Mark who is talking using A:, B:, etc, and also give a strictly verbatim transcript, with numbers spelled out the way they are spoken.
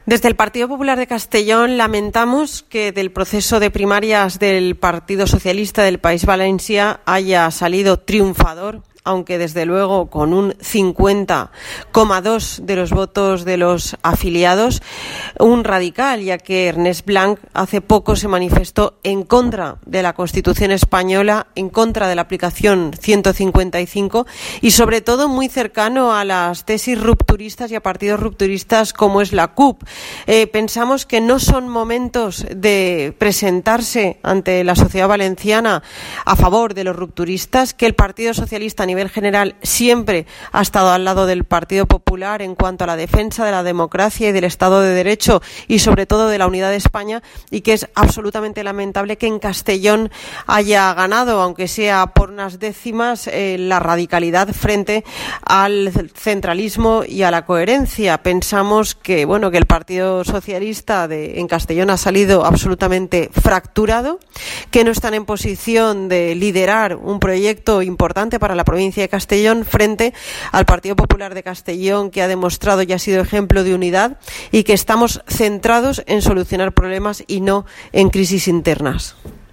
A: Desde el Partido Popular de Castellón lamentamos que del proceso de primarias del Partido Socialista del País Valencià haya salido triunfador, aunque desde luego con un cincuenta coma dos de los votos de los afiliados, un radical, ya que Ernest Blanc hace poco se manifestó en contra de la Constitución española, en contra de la aplicación ciento cincuenta y cinco y sobre todo muy cercano a las tesis rupturistas y a partidos rupturistas como es la C U P. Eh, pensamos que no son momentos de presentarse ante la sociedad valenciana a favor de los rupturistas, que el Partido Socialista a nivel general siempre ha estado al lado del Partido Popular en cuanto a la defensa de la democracia y del Estado de Derecho y sobre todo de la unidad de España, y que es absolutamente lamentable que en Castellón haya ganado, aunque sea por unas décimas, eh, la radicalidad frente al centralismo y a la coherencia. Pensamos que bueno que el Partido Socialista de, en Castellón ha salido absolutamente fracturado, que no están en posición de liderar un proyecto importante para la provincia de Castellón frente al Partido Popular de Castellón, que ha demostrado y ha sido ejemplo de unidad, y que estamos centrados en solucionar problemas y no en crisis internas.